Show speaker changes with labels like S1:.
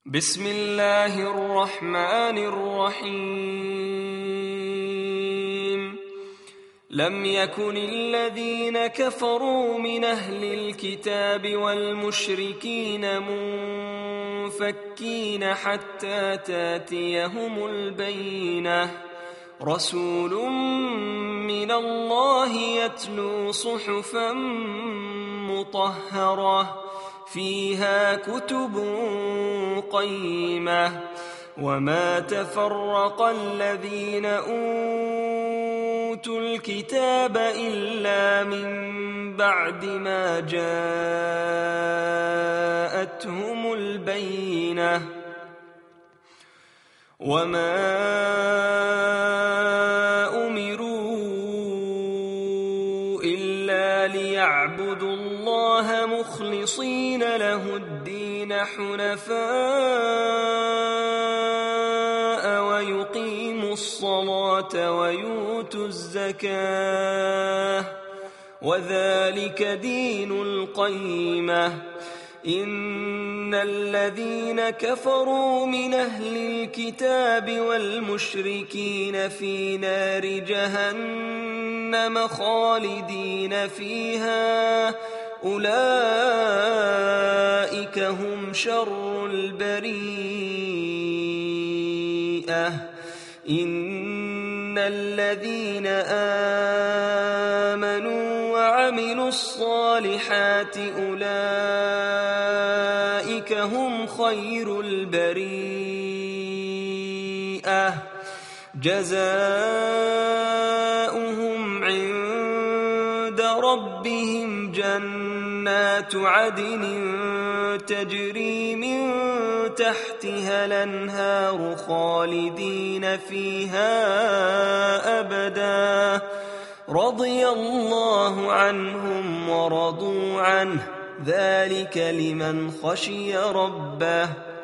S1: بسم الله الرحمن الرحيم. لم يكن الذين كفروا من أهل الكتاب والمشركين منفكين حتى تاتيهم البينة، رسول من الله يتلو صحفا مطهرة فيها كتب قيمة. وما تفرق الذين أوتوا الكتاب إلا من بعد ما جاءتهم البينة. وما أمروا إلا ليعبدوا الله مخلصين له الدين حنفاء ويقيموا الصلاة ويؤتوا الزكاة وذلك دين القيمة. إن الذين كفروا من أهل الكتاب والمشركين في نار جهنم خالدين فيها، أولئك هم شر البريئة. إن الذين آمنوا وعملوا الصالحات أولئك هم خير البريئة، جزاؤهم عند ربهم جنات عدن تجري من تحتها الأنهار خالدين فيها أبدا، رضي الله عنهم ورضوا عنه، ذلك لمن خشي ربه.